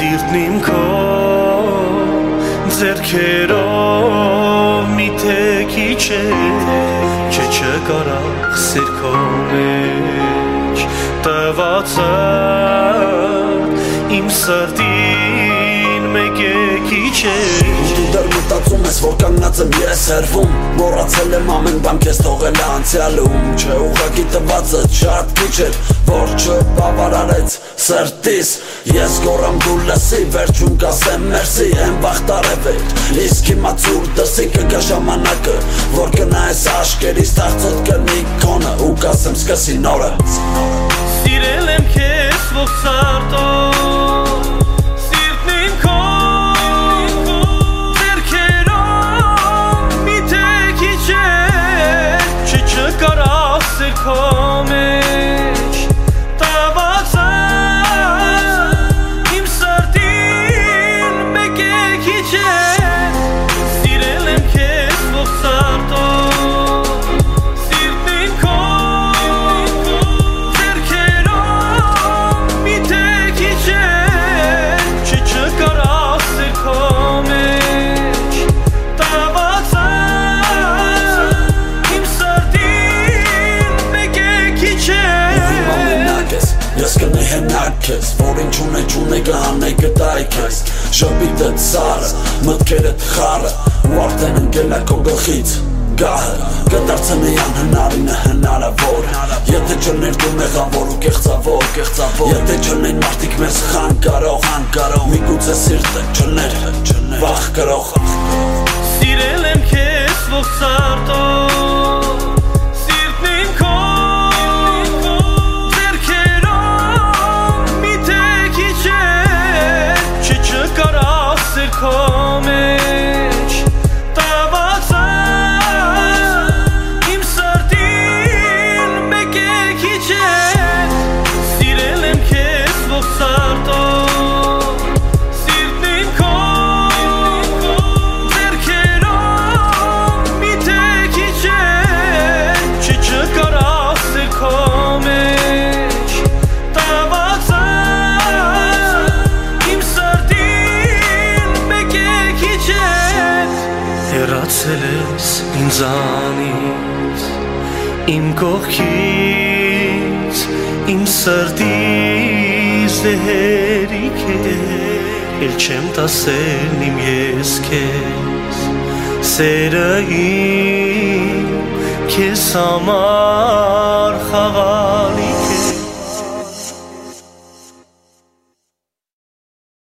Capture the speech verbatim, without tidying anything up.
Սիրտն իմ քո ձեռքերով մի թեքի չէ Չէ չկարող սեր քո մեջ Տվածը իմ սրտին մեկ էքի չէ Դու դեռ մտածում ես, որ կանգնած եմ ես հերվում Մոռացել եմ ամեն բան քեզ թողել է անցյալում Չէ ուղղակի տվածը շատ քիչ էր, որ չբավարարեց սրտիս Ես գոռամ դու լսի, վերջում կասեմ մերսի Եմ վաղ տարևեր, իսկ հիմա ցուր դրսի կգա ժամանակը Որ կնայես աշկերիս տաղծոտ կնի քոնը Ու կասեմ սկսի նորը Սիրել եմ քեզ ողջ սարդով Սիրտն իմ քո ձեռքերով մի թեքի չէ Չէ չկարող սեր քո մեջ Տավածը իմ սրտին մեկ էքի չէ Սիրել եմ քեզ ողջ սարդով Սիրտն իմ քո Ես կնե հենակ քեզ, որ ինչ ունե չունե կհանե կտայ քեզ Ժպիտդ սարը, մտքերդ խարը, ու արդեն ընկել է քո գլխից գահը Կդարձնեի անհնարինը հնարավոր Եթե չլներ դու մեղավոր ու կեղծավոր Եթե չլնեին մարդիկ մեզ խան կարող Միգուցե սիրտը չլներ վախ կրող Սիրել եմ քեզ ողջ սարդով Սիրտն իմ քո Չկարող սեր քո մեջ Տավածը իմ սրտին մեկ էքի չէ Սիրել եմ քեզ ողջ սարդով Սիրտն իմ քո ձեռքերով մի թեքի չէ Չէ չկարող սեր քո մեջ Տավածը Հեռացել ես ինձանից, իմ կողքից, իմ սրտից դե հերիք է Էլ չեմ տասել իմ ես քեզ, սերը իմ քեզ համար